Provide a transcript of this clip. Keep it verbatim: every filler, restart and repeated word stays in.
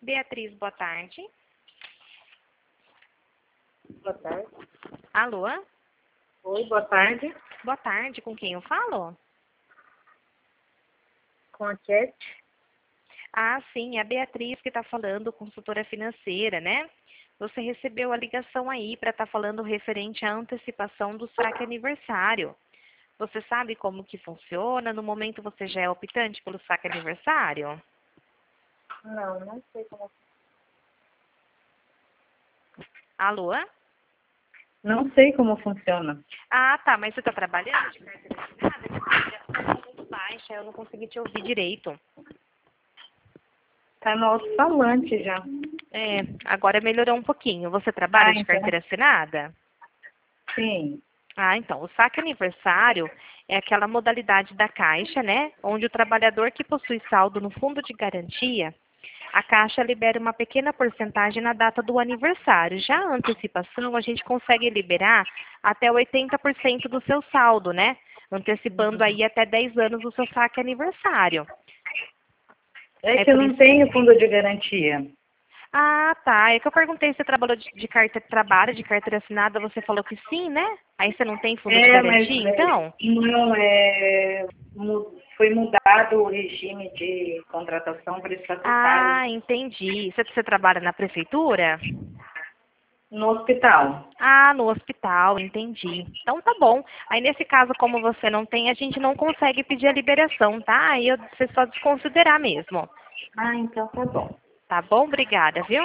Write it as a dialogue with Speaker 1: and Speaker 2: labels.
Speaker 1: Beatriz, boa tarde.
Speaker 2: Boa tarde.
Speaker 1: Alô?
Speaker 2: Oi, boa tarde.
Speaker 1: Boa tarde, com quem eu falo?
Speaker 2: Com a Cat.
Speaker 1: Ah, sim, é a Beatriz que está falando, consultora financeira, né? Você recebeu a ligação aí para estar falando referente à antecipação do saque aniversário. Você sabe como que funciona? No momento você já é optante pelo saque aniversário?
Speaker 2: Não, não sei como.
Speaker 1: Alô?
Speaker 2: Não sei como funciona.
Speaker 1: Ah, tá, mas você está trabalhando de carteira assinada? A ligação tá muito baixa, eu não consegui te ouvir direito.
Speaker 2: Tá no alto-falante já.
Speaker 1: É, agora melhorou um pouquinho. Você trabalha
Speaker 2: Ah,
Speaker 1: de
Speaker 2: então.
Speaker 1: carteira assinada?
Speaker 2: Sim.
Speaker 1: Ah, então, o saque aniversário é aquela modalidade da Caixa, né? Onde o trabalhador que possui saldo no fundo de garantia, a Caixa libera uma pequena porcentagem na data do aniversário. Já a antecipação, a gente consegue liberar até oitenta por cento do seu saldo, né? Antecipando aí até dez anos o seu saque aniversário.
Speaker 2: É
Speaker 1: É
Speaker 2: que eu
Speaker 1: por
Speaker 2: não
Speaker 1: isso.
Speaker 2: tenho fundo de garantia.
Speaker 1: Ah, tá. É que eu perguntei se você trabalhou de, de carteira, trabalha de carteira assinada, você falou que sim, né? Aí você não tem fundo de
Speaker 2: É, mas
Speaker 1: garantia,
Speaker 2: é,
Speaker 1: então?
Speaker 2: não, é, mu- foi mudado o regime de contratação para estatutário
Speaker 1: Ah, entendi. Você, você trabalha na prefeitura?
Speaker 2: no hospital.
Speaker 1: Ah, no hospital, entendi. Então tá bom. Aí nesse caso, como você não tem, a gente não consegue pedir a liberação, tá? Aí eu- você só desconsiderar mesmo.
Speaker 2: Ah, então tá bom.
Speaker 1: Tá bom? Obrigada, viu?